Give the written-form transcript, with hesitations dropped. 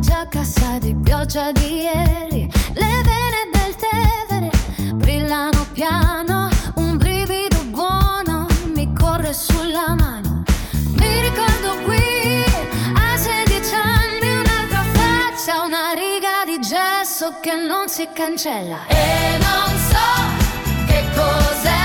giacca sa di pioggia di ieri. Le vene del Tevere brillano piano, un brivido buono mi corre sulla mano. Mi ricordo qui a 16 anni un'altra faccia, una riga di gesso che non si cancella. E non so che cos'è